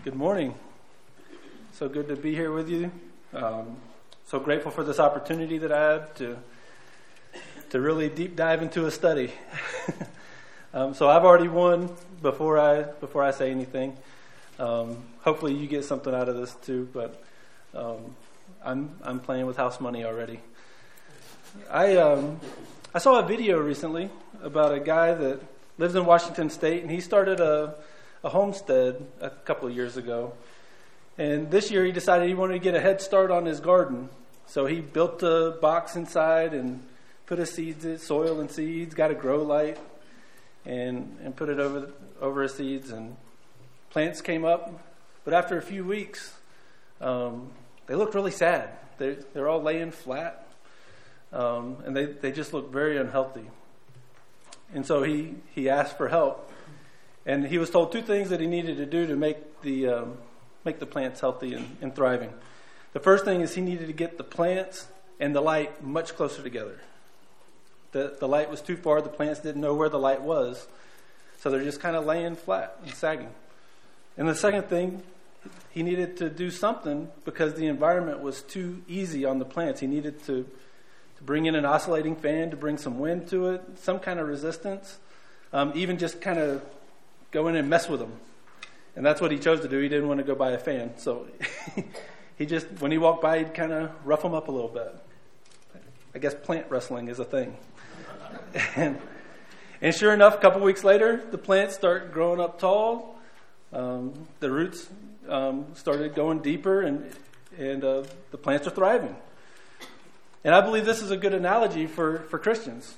Good morning. So good to be here with you. So grateful for this opportunity that I had to really deep dive into a study. So I've already won before I say anything. Hopefully you get something out of this too. But I'm playing with house money already. I saw a video recently about a guy that lives in Washington State, and he started a homestead a couple of years ago. And this year he decided he wanted to get a head start on his garden. So he built a box inside and put his seeds in, soil and seeds, got a grow light, and put it over his seeds. And plants came up. But after a few weeks, they looked really sad. They're all laying flat. And they just looked very unhealthy. And so he asked for help. And he was told two things that he needed to do to make the plants healthy and thriving. The first thing is he needed to get the plants and the light much closer together. The light was too far. The plants didn't know where the light was. So they're just kind of laying flat and sagging. And the second thing, he needed to do something because the environment was too easy on the plants. He needed to bring in an oscillating fan to bring some wind to it, some kind of resistance, even just kind of go in and mess with them. And that's what he chose to do. He didn't want to go buy a fan. So he just, when he walked by, he'd kind of rough them up a little bit. I guess plant wrestling is a thing. And sure enough, a couple weeks later, the plants start growing up tall. The roots started going deeper, and the plants are thriving. And I believe this is a good analogy for Christians.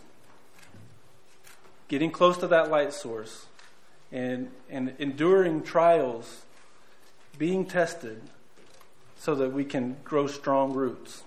Getting close to that light source. And enduring trials, being tested so that we can grow strong roots.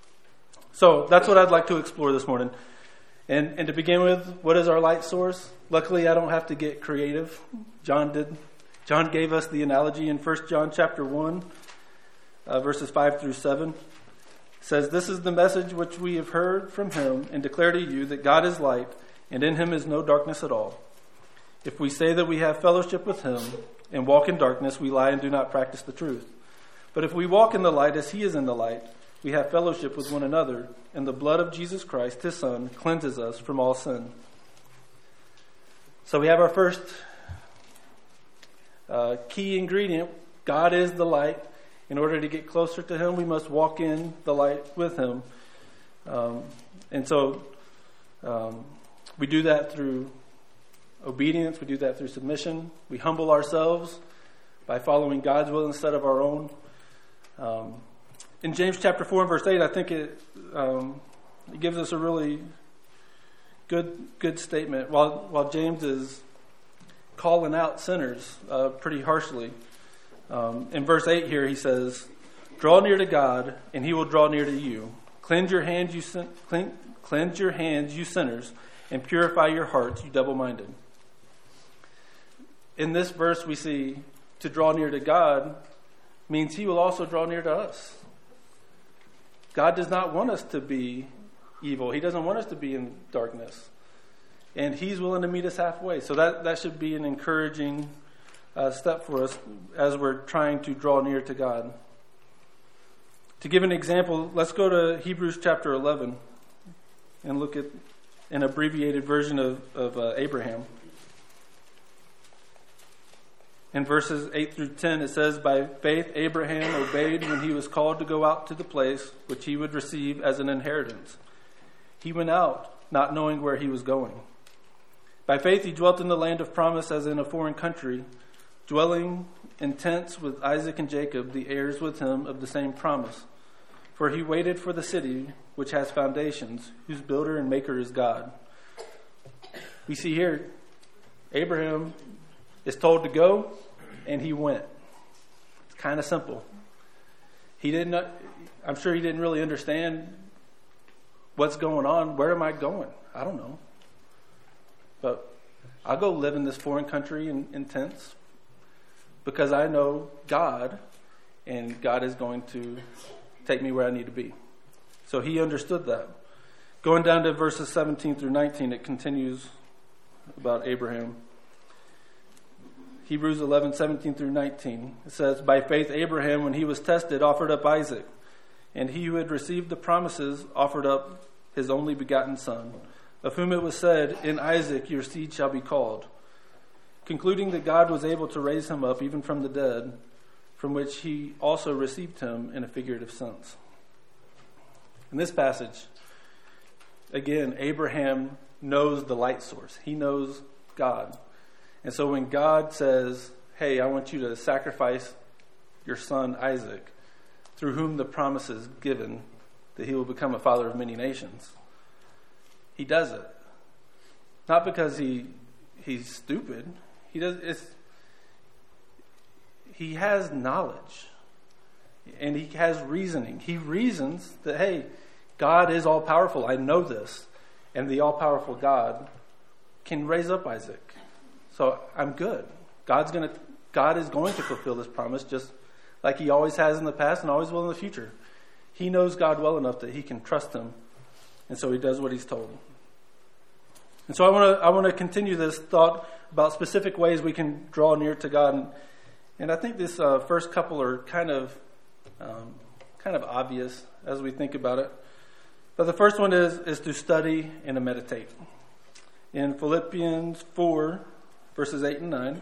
So that's what I'd like to explore this morning. And to begin with, what is our light source? Luckily, I don't have to get creative. John did. John gave us the analogy in 1 John chapter 1, verses 5 through 7. It says, "This is the message which we have heard from him and declare to you that God is light, and in him is no darkness at all. If we say that we have fellowship with him and walk in darkness, we lie and do not practice the truth. But if we walk in the light as he is in the light, we have fellowship with one another, and the blood of Jesus Christ, his Son, cleanses us from all sin." So we have our first key ingredient. God is the light. In order to get closer to him, we must walk in the light with him. And so we do that through obedience. We do that through submission. We humble ourselves by following God's will instead of our own. In James chapter 4 and verse 8, I think it gives us a really good statement. While James is calling out sinners pretty harshly, in verse 8 here he says, "Draw near to God, and he will draw near to you. Cleanse your hands, you sinners, and purify your hearts, you double-minded." In this verse, we see to draw near to God means he will also draw near to us. God does not want us to be evil. He doesn't want us to be in darkness. And he's willing to meet us halfway. So that should be an encouraging step for us as we're trying to draw near to God. To give an example, let's go to Hebrews chapter 11 and look at an abbreviated version of Abraham. In verses 8 through 10, it says, "By faith Abraham obeyed when he was called to go out to the place which he would receive as an inheritance. He went out, not knowing where he was going. By faith he dwelt in the land of promise as in a foreign country, dwelling in tents with Isaac and Jacob, the heirs with him of the same promise. For he waited for the city which has foundations, whose builder and maker is God." We see here, Abraham is told to go, and he went. It's kind of simple. I'm sure he didn't really understand what's going on. Where am I going? I don't know. But I'll go live in this foreign country in tents because I know God, and God is going to take me where I need to be. So he understood that. Going down to verses 17 through 19, it continues about Abraham. Hebrews 11:17 through 19. It says, "By faith Abraham, when he was tested, offered up Isaac. And he who had received the promises offered up his only begotten son, of whom it was said, 'In Isaac your seed shall be called,' concluding that God was able to raise him up even from the dead, from which he also received him in a figurative sense." In this passage, again, Abraham knows the light source. He knows God. And so when God says, "Hey, I want you to sacrifice your son Isaac, through whom the promise is given that he will become a father of many nations," he does it. Not because he's stupid. He has knowledge. And he has reasoning. He reasons that, hey, God is all-powerful. I know this. And the all-powerful God can raise up Isaac. So I'm good. God is going to fulfill this promise just like he always has in the past and always will in the future. He knows God well enough that he can trust him. And so he does what he's told. And so I want to continue this thought about specific ways we can draw near to God. And I think this first couple are kind of obvious as we think about it. But the first one is to study and to meditate. In Philippians 4, verses 8 and 9, it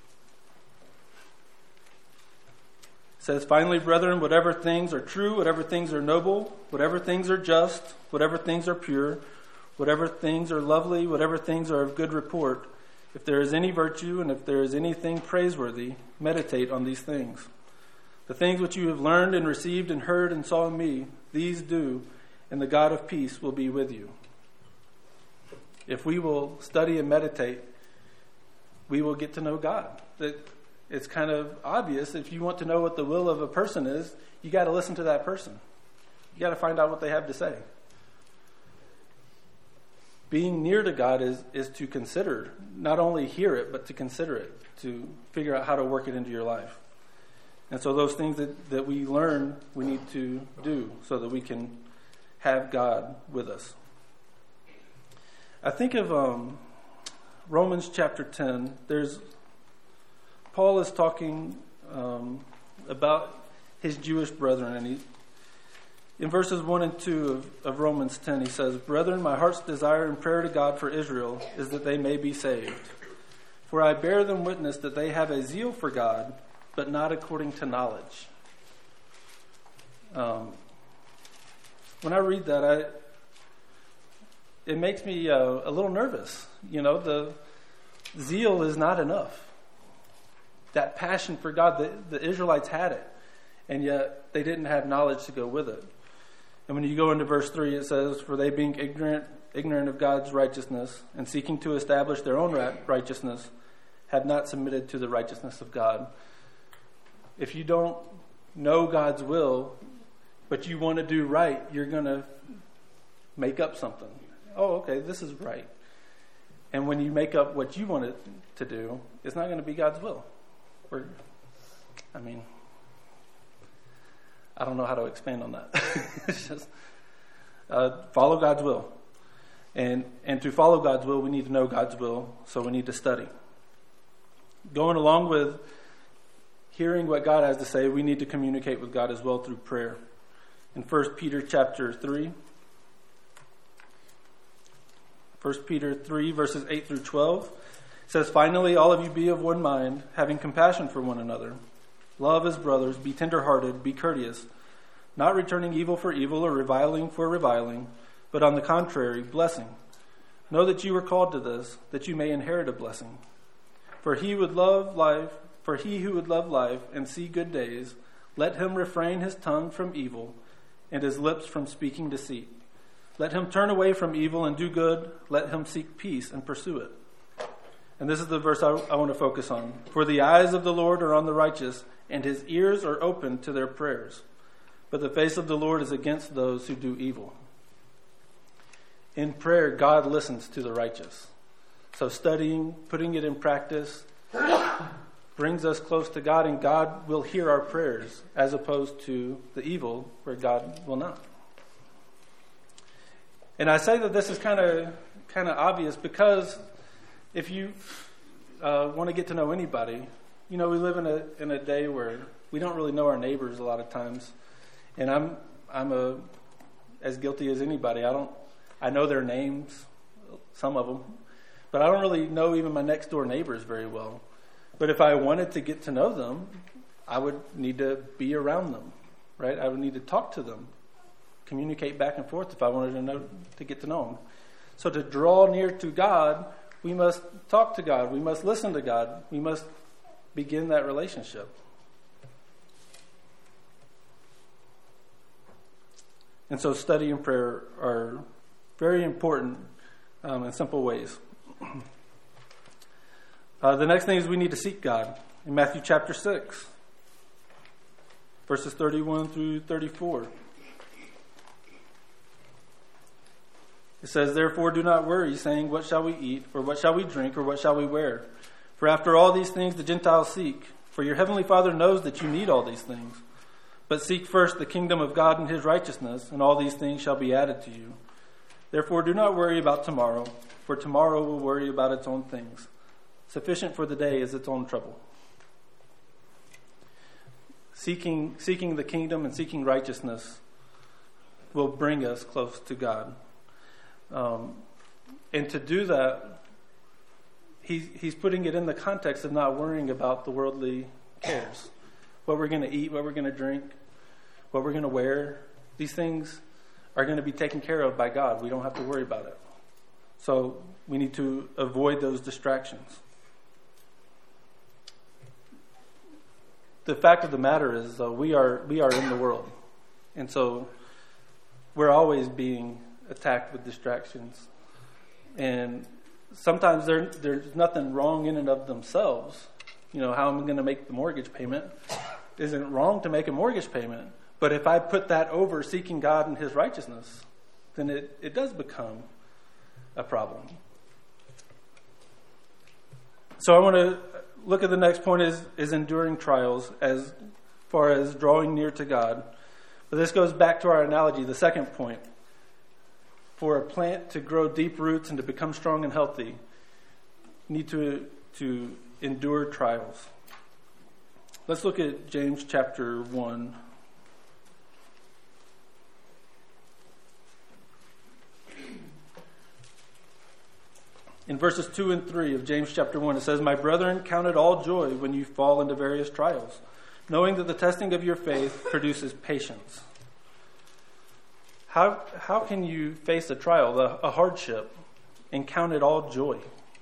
says, "Finally, brethren, whatever things are true, whatever things are noble, whatever things are just, whatever things are pure, whatever things are lovely, whatever things are of good report, if there is any virtue and if there is anything praiseworthy, meditate on these things. The things which you have learned and received and heard and saw in me, these do, and the God of peace will be with you." If we will study and meditate, we will get to know God. It's kind of obvious. If you want to know what the will of a person is, you got to listen to that person. You got to find out what they have to say. Being near to God is to consider, not only hear it, but to consider it, to figure out how to work it into your life. And so those things that we learn, we need to do so that we can have God with us. I think of Romans chapter 10. Paul is talking about his Jewish brethren, and in verses 1 and 2 of Romans 10, he says, "Brethren, my heart's desire and prayer to God for Israel is that they may be saved. For I bear them witness that they have a zeal for God, but not according to knowledge." When I read that, it makes me a little nervous. The zeal is not enough. That passion for God, the Israelites had it, and yet they didn't have knowledge to go with it. And when you go into verse 3, it says, "For they being ignorant of God's righteousness and seeking to establish their own righteousness, have not submitted to the righteousness of God." If you don't know God's will, but you want to do right, you're going to make up something. Oh, okay, this is right. And when you make up what you want it to do, it's not going to be God's will. I don't know how to expand on that. It's just follow God's will. And to follow God's will, we need to know God's will, so we need to study. Going along with hearing what God has to say, we need to communicate with God as well through prayer. In 1 Peter chapter 3, 1 Peter 3, verses 8 through 12, it says, "Finally, all of you be of one mind, having compassion for one another. Love as brothers, be tender-hearted, be courteous, not returning evil for evil or reviling for reviling, but on the contrary, blessing. Know that you were called to this, that you may inherit a blessing. For he who would love life and see good days, let him refrain his tongue from evil and his lips from speaking deceit. Let him turn away from evil and do good. Let him seek peace and pursue it." And this is the verse I want to focus on. "For the eyes of the Lord are on the righteous, and his ears are open to their prayers. But the face of the Lord is against those who do evil." In prayer, God listens to the righteous. So studying, putting it in practice, brings us close to God, and God will hear our prayers, as opposed to the evil, where God will not. And I say that this is kind of obvious because if you want to get to know anybody. We live in a day where we don't really know our neighbors a lot of times, and I'm as guilty as anybody. I know their names, some of them, but I don't really know even my next door neighbors very well. But if I wanted to get to know them, I would need to be around them, right? I would need to talk to them, communicate back and forth if I wanted to get to know them. So to draw near to God, we must talk to God. We must listen to God. We must begin that relationship. And so study and prayer are very important in simple ways. The next thing is we need to seek God. In Matthew chapter 6, verses 31 through 34. It says, "Therefore do not worry, saying, 'What shall we eat? Or what shall we drink? Or what shall we wear?' For after all these things the Gentiles seek. For your heavenly Father knows that you need all these things. But seek first the kingdom of God and his righteousness, and all these things shall be added to you. Therefore do not worry about tomorrow, for tomorrow will worry about its own things. Sufficient for the day is its own trouble." Seeking the kingdom and seeking righteousness will bring us close to God. And to do that, he's putting it in the context of not worrying about the worldly cares. What we're going to eat, what we're going to drink, what we're going to wear. These things are going to be taken care of by God. We don't have to worry about it. So we need to avoid those distractions. The fact of the matter is, we are in the world. And so we're always being attacked with distractions. And sometimes there's nothing wrong in and of themselves. How I'm going to make the mortgage payment isn't wrong to make a mortgage payment. But if I put that over seeking God and his righteousness, then it does become a problem. So I want to look at the next point is enduring trials as far as drawing near to God. But this goes back to our analogy, the second point. For a plant to grow deep roots and to become strong and healthy, you need to endure trials. Let's look at James chapter 1. In verses 2 and 3 of James chapter 1, it says, "My brethren, count it all joy when you fall into various trials, knowing that the testing of your faith produces patience." How can you face a trial, a hardship, and count it all joy?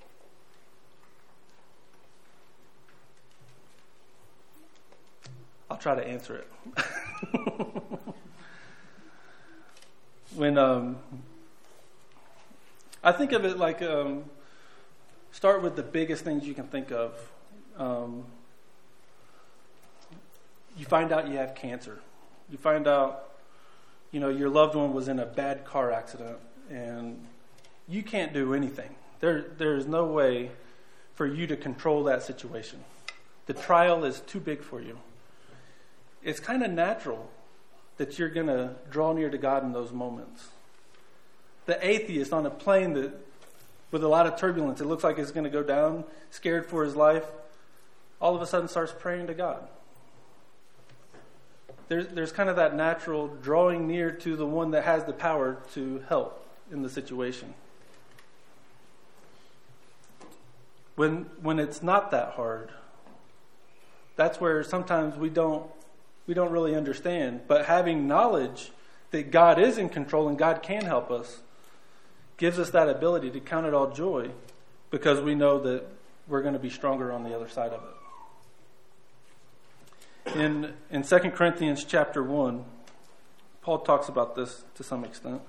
I'll try to answer it. When I think of it like start with the biggest things you can think of. You find out you have cancer. You find out your loved one was in a bad car accident and you can't do anything. There's no way for you to control that situation. The trial is too big for you. It's kind of natural that you're going to draw near to God in those moments. The atheist on a plane with a lot of turbulence, it looks like it's going to go down, scared for his life, all of a sudden starts praying to God. There's kind of that natural drawing near to the one that has the power to help in the situation. When it's not that hard, that's where sometimes we don't really understand. But having knowledge that God is in control and God can help us gives us that ability to count it all joy, because we know that we're going to be stronger on the other side of it. In 2 Corinthians chapter 1, Paul talks about this to some extent.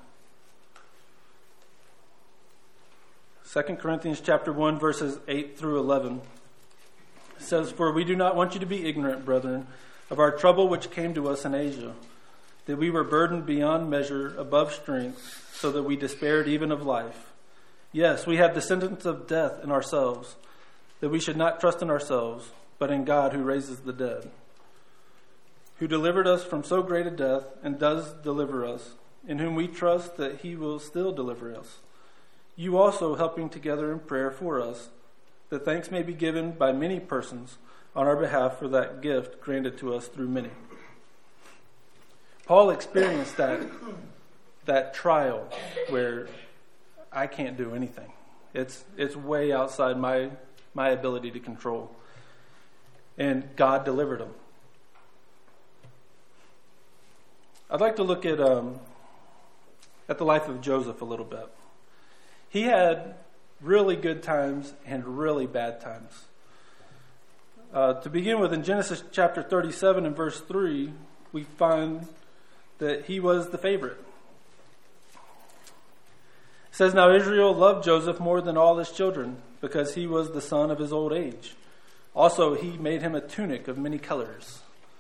2 Corinthians chapter 1, verses 8 through 11 says, "For we do not want you to be ignorant, brethren, of our trouble which came to us in Asia, that we were burdened beyond measure, above strength, so that we despaired even of life. Yes, we have descendants of death in ourselves, that we should not trust in ourselves, but in God who raises the dead, who delivered us from so great a death and does deliver us, in whom we trust that he will still deliver us. You also helping together in prayer for us, that thanks may be given by many persons on our behalf for that gift granted to us through many. Paul experienced that trial where I can't do anything. It's way outside my ability to control. And God delivered him. I'd like to look at the life of Joseph a little bit. He had really good times and really bad times. To begin with, in Genesis chapter 37 and verse 3, we find that he was the favorite. It says, "Now Israel loved Joseph more than all his children, because he was the son of his old age. Also, he made him a tunic of many colors."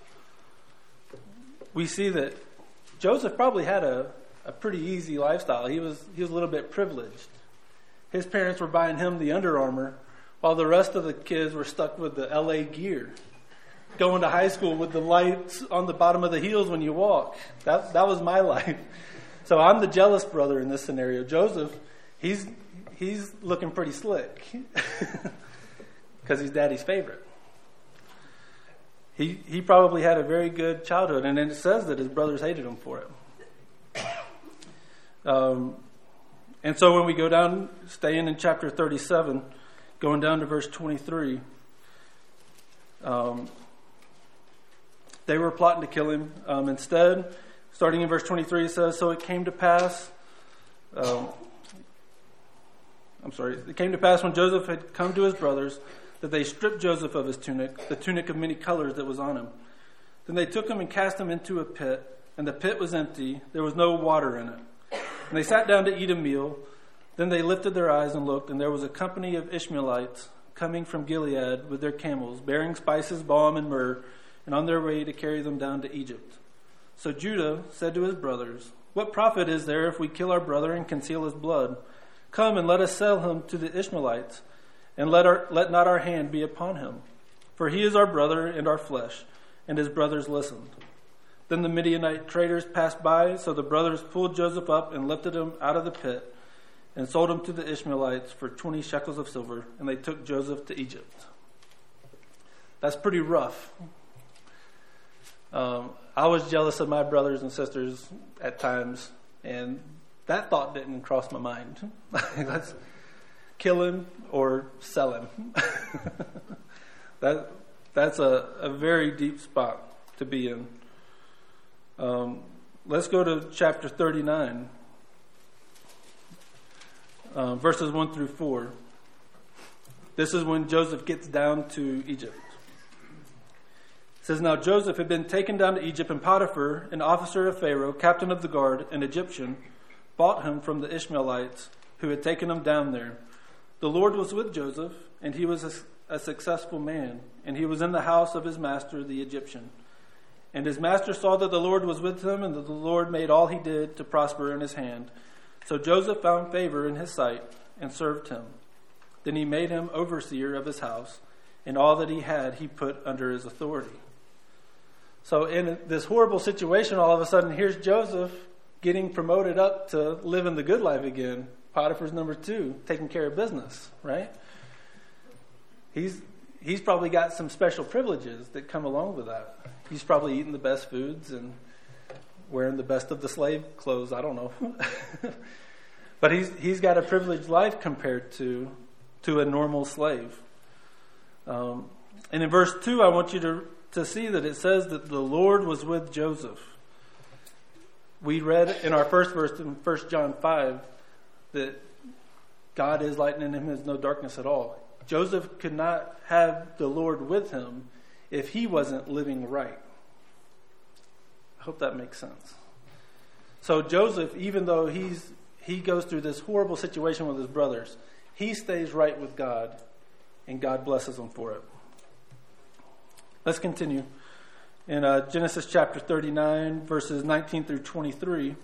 We see that Joseph probably had a pretty easy lifestyle. He was a little bit privileged. His parents were buying him the Under Armour, while the rest of the kids were stuck with the LA Gear, going to high school with the lights on the bottom of the heels when you walk. That was my life. So I'm the jealous brother in this scenario. Joseph, he's looking pretty slick because he's daddy's favorite. He probably had a very good childhood, and then it says that his brothers hated him for it. And so when we go down, staying in chapter 37, going down to verse 23, they were plotting to kill him. Instead, starting in verse 23, it says, "So it came to pass, it came to pass when Joseph had come to his brothers, that they stripped Joseph of his tunic, the tunic of many colors that was on him. Then they took him and cast him into a pit, and the pit was empty, there was no water in it. And they sat down to eat a meal. Then they lifted their eyes and looked, and there was a company of Ishmaelites coming from Gilead with their camels, bearing spices, balm, and myrrh, and on their way to carry them down to Egypt. So Judah said to his brothers, 'What profit is there if we kill our brother and conceal his blood? Come and let us sell him to the Ishmaelites, and let not our hand be upon him. For he is our brother and our flesh.' And his brothers listened. Then the Midianite traders passed by, so the brothers pulled Joseph up and lifted him out of the pit and sold him to the Ishmaelites for 20 shekels of silver, and they took Joseph to Egypt." That's pretty rough. I was jealous of my brothers and sisters at times, and that thought didn't cross my mind. Let's kill him or sell him. That's a very deep spot to be in. Let's go to chapter 39, verses 1 through 4. This is when Joseph gets down to Egypt. It says, "Now Joseph had been taken down to Egypt, and Potiphar, an officer of Pharaoh, captain of the guard, an Egyptian, bought him from the Ishmaelites who had taken him down there. The Lord was with Joseph, and he was a successful man, and he was in the house of his master, the Egyptian. And his master saw that the Lord was with him, and that the Lord made all he did to prosper in his hand. So Joseph found favor in his sight and served him. Then he made him overseer of his house, and all that he had he put under his authority." So in this horrible situation, all of a sudden, here's Joseph getting promoted up to living the good life again. Potiphar's number 2, taking care of business, right? He's probably got some special privileges that come along with that. He's probably eating the best foods and wearing the best of the slave clothes. I don't know. But he's got a privileged life compared to a normal slave. And in verse 2, I want you to see that it says that the Lord was with Joseph. We read in our first verse in 1 John 5 that God is light and in him is no darkness at all. Joseph could not have the Lord with him if he wasn't living right. I hope that makes sense. So Joseph, even though he goes through this horrible situation with his brothers, he stays right with God, and God blesses him for it. Let's continue. In Genesis chapter 39, verses 19 through 23,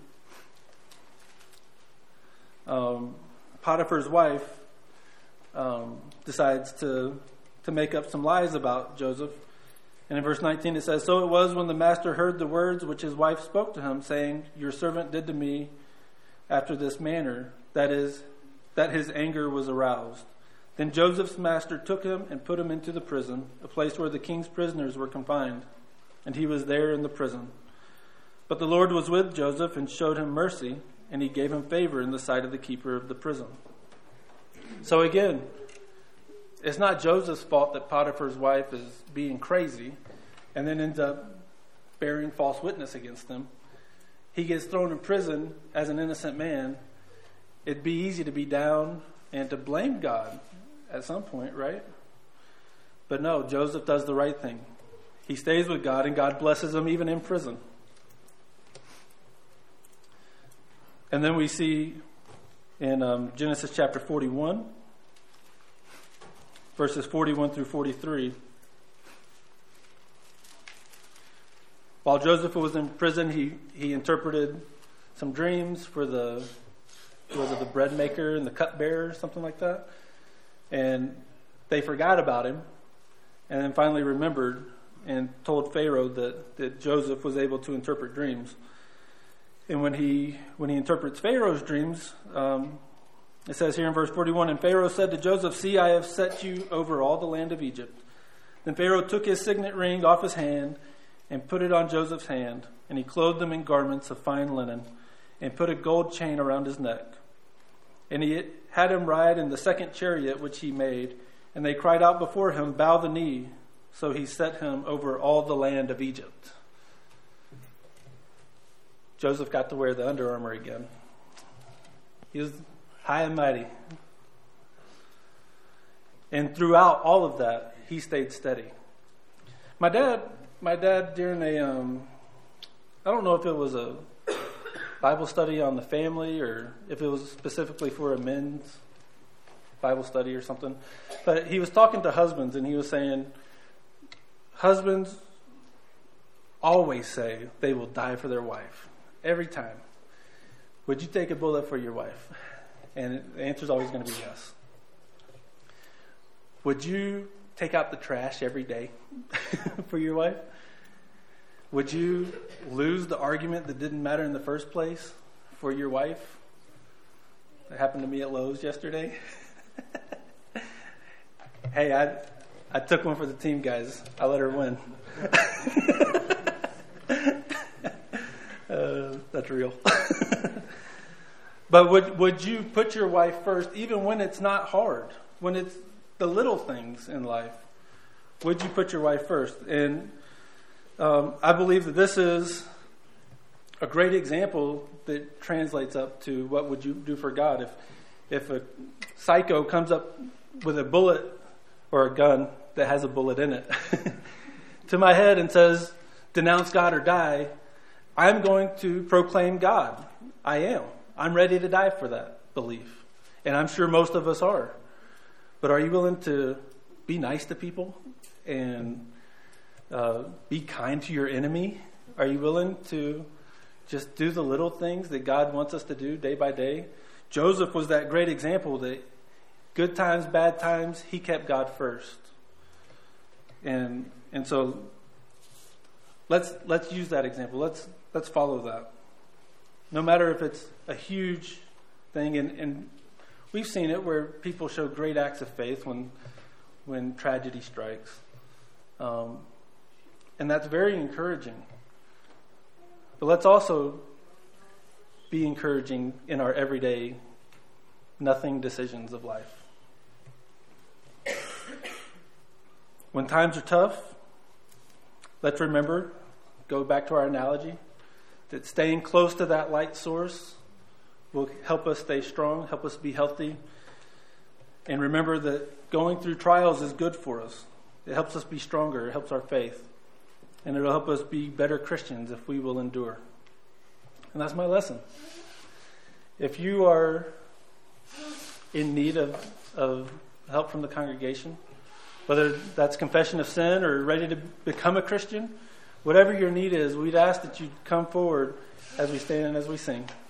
Potiphar's wife decides to make up some lies about Joseph. And in verse 19 it says, "So it was when the master heard the words which his wife spoke to him, saying, 'Your servant did to me after this manner,' that his anger was aroused. Then Joseph's master took him and put him into the prison, a place where the king's prisoners were confined, and he was there in the prison. But the Lord was with Joseph and showed him mercy, and he gave him favor in the sight of the keeper of the prison. So again, it's not Joseph's fault that Potiphar's wife is being crazy and then ends up bearing false witness against him. He gets thrown in prison as an innocent man. It'd be easy to be down and to blame God at some point, right? But no, Joseph does the right thing. He stays with God, and God blesses him even in prison. And then we see in Genesis chapter 41, verses 41 through 43. While Joseph was in prison, he interpreted some dreams for the bread maker and the cupbearer, something like that. And they forgot about him, and then finally remembered and told Pharaoh that Joseph was able to interpret dreams. And when he interprets Pharaoh's dreams, it says here in verse 41, "And Pharaoh said to Joseph, 'See, I have set you over all the land of Egypt.' Then Pharaoh took his signet ring off his hand and put it on Joseph's hand, and he clothed him in garments of fine linen and put a gold chain around his neck. And he had him ride in the second chariot which he made, and they cried out before him, 'Bow the knee.' So he set him over all the land of Egypt." Joseph got to wear the Under Armour again. He was high and mighty. And throughout all of that, he stayed steady. My dad during I don't know if it was a Bible study on the family or if it was specifically for a men's Bible study or something, but he was talking to husbands, and he was saying, husbands always say they will die for their wife. Every time. Would you take a bullet for your wife? And the answer is always going to be yes. Would you take out the trash every day for your wife? Would you lose the argument that didn't matter in the first place for your wife? That happened to me at Lowe's yesterday. Hey, I took one for the team, guys. I let her win. That's real. But would you put your wife first, even when it's not hard, when it's the little things in life? Would you put your wife first? And I believe that this is a great example that translates up to what would you do for God if a psycho comes up with a bullet or a gun that has a bullet in it to my head and says, "Denounce God or die." I'm going to proclaim God. I am. I'm ready to die for that belief. And I'm sure most of us are. But are you willing to be nice to people and be kind to your enemy? Are you willing to just do the little things that God wants us to do day by day? Joseph was that great example that good times, bad times, he kept God first. And so let's use that example. Let's follow that. No matter if it's a huge thing, and we've seen it where people show great acts of faith when tragedy strikes. And that's very encouraging. But let's also be encouraging in our everyday nothing decisions of life. When times are tough, let's remember, go back to our analogy, that staying close to that light source will help us stay strong, help us be healthy. And remember that going through trials is good for us. It helps us be stronger. It helps our faith. And it'll help us be better Christians if we will endure. And that's my lesson. If you are in need of help from the congregation, whether that's confession of sin or ready to become a Christian, whatever your need is, we'd ask that you come forward as we stand and as we sing.